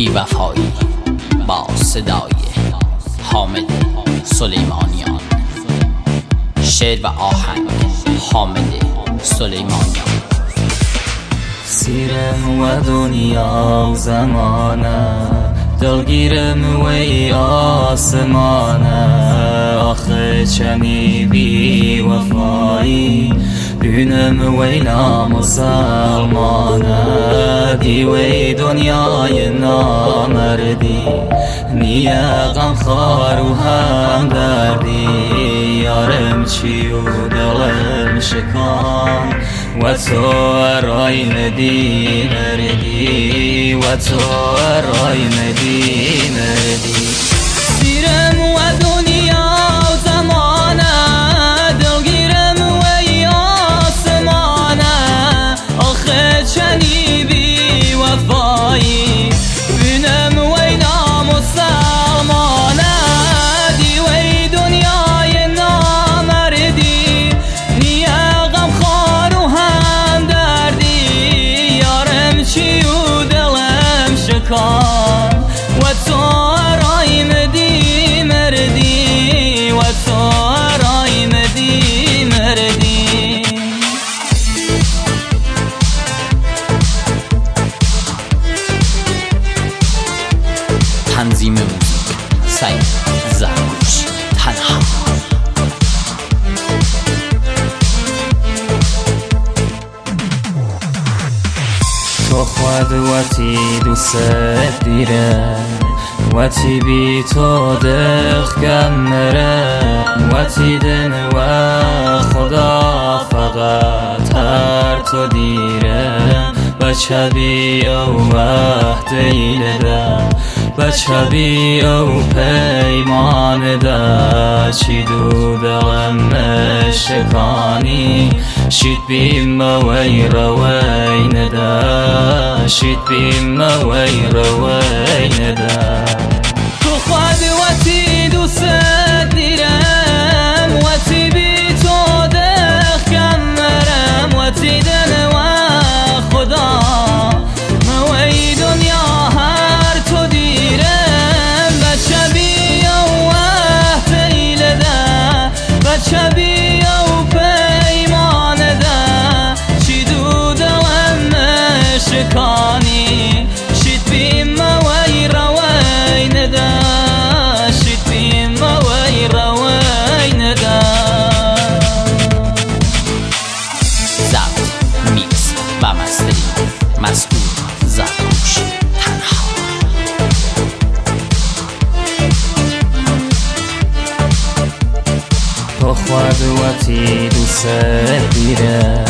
بی‌وفایی با صدای حامد سلیمانیان. شعر و آهنگ حامد سلیمانیان. سیرم و دنیا و زمانه، دلگیرم وی آسمانه. آخه چمی بی وفایی، بینم وی نامسلمانه. دی وی دنیای نامردی، نیه غمخوار و همدردی. یارم چی و دلم شکان، و تو ارای ندی مردی، و تو ارای ندی مردی. سیرم و دنیا و زمانه، دلگیرم وی آسمانه. آخه چنی بی وفایی، بینم وی نامسلمانه. دی وی دنیای نامردی، نیه غمخوار و همدردی. یارم چی و دلم شکان، و تو ارای ندی مردی، و تو ارای ندی مردی. تنظیم موزیک سعید زرگوشی تنها. تو خود وتی دوست دیره، وتی بی تو دخکم نره. وتی دن و خدا فقط هر تو دیره. بچه بی او وقت ایله، بچه بی او پیمان ده. چی دو دلم شکانی، شید بیم وی روی نده، شید بیم وی روی نده. تو خود وتی دوست دیرم، وتی بی تو دخکم مرم. وتی دن و خدا موی دنیا هر تو دیرم. بچه بی او وقت ایله ده، بچه بی او پیمان ده. چی دو دلم شکانی، شید بیم وی روی نده، شید بیم وی روی نده. ضبط، میکس و مسترینگ مسئول زرگوشی تنها. تو خود وتی دوست دیره،